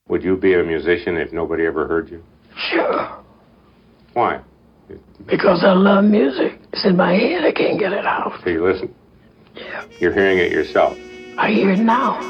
Would you be a musician if nobody ever heard you? Sure. Why? Because I love music. It's in my head. I can't get it out. So you listen. Yeah. You're hearing it yourself. I hear it now.